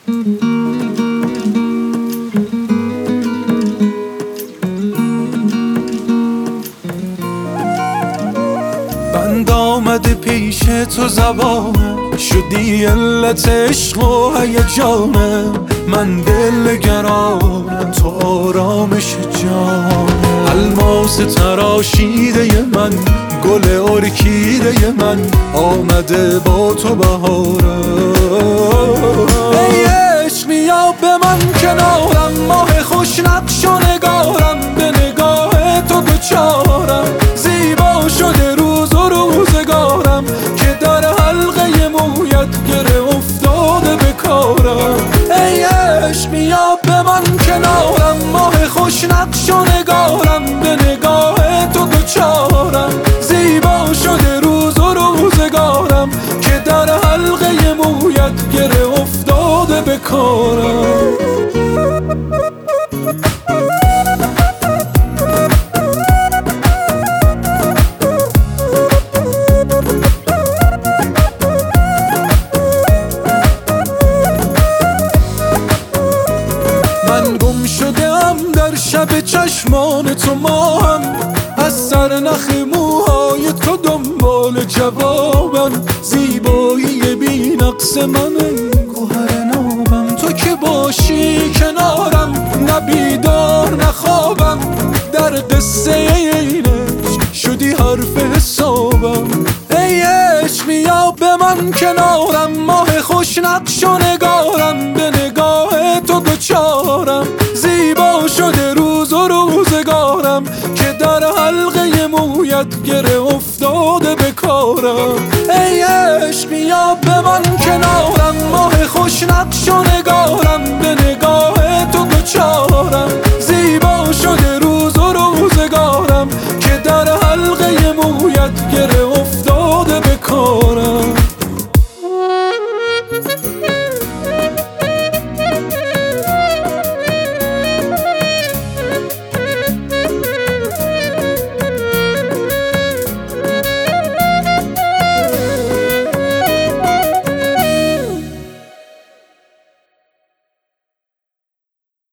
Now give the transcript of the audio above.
بند آمده پیش تو زبانم، شدی علت عشق و هیجانم. من دلگرانم، تو آرامش جانم. الماس تراشیده من، گل ارکیده من، آمده با تو بهارم. ای عشق بیا به من کنارم، ماه خوش نقش و نگارم. به نگاه تو دوچارم، زیبا شده روز و روزگارم. که در حلقه مویت گره افتاده به کارم. ای عشق بیا به من کنارم، ماه خوش نقش و نگارم. به نگاه تو دوچارم، زیبا شده روز و روزگارم. که در حلقه مویت گره افتاده به کارم. من گم شدم در شب چشمان تو ماهم، از سر نخ موهای تو دنبال جوابم. زیبایی بی نقص من گوهر نابم، تو که باشی کنارم. نه بیدار نه خوابم، در قصه اینش شدی حرف حسابم. ای عشق بیا به من کنارم، ماه خوش نقش و نگارم. به نگاه تو دوچارم، زیبا شده روز و روزگارم. که در حلقه مویت گره افتاده به کارم. ای عشق بیا به من کنارم، ماه خوش نقش و نگارم. به نگاه تو دوچارم، زیبا شده روز و روزگارم. که در حلقه مویت گره افتاده